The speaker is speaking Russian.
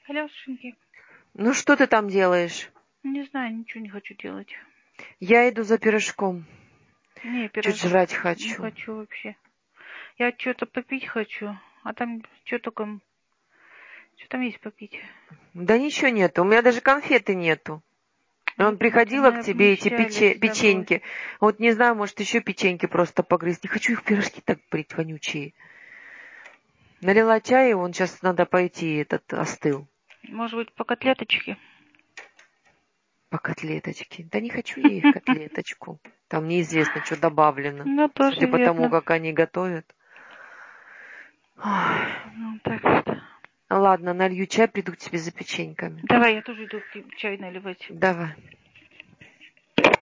Алешеньки. Ну что ты там делаешь? Не знаю, ничего не хочу делать. Я иду за пирожком. Не, Чуть пирожок жрать не хочу. хочу вообще. Я что-то попить хочу, а там что только... Что там есть попить? Да ничего нету. У меня даже конфеты нету. Он Вот приходила мы к тебе эти обнищали с тобой. печеньки. Вот не знаю, может еще печеньки просто погрызть. Не хочу их пирожки так брить вонючие. Налила чай, он сейчас надо пойти, этот остыл. Может быть, по котлеточке? По котлеточке. Да не хочу я их котлеточку. Там неизвестно, что добавлено. Ну, тоже Судя по тому, верно. как они готовят. Ой. Ну, так вот. Ладно, налью чай, приду к тебе за печеньками. Давай, я тоже иду чай наливать. Давай.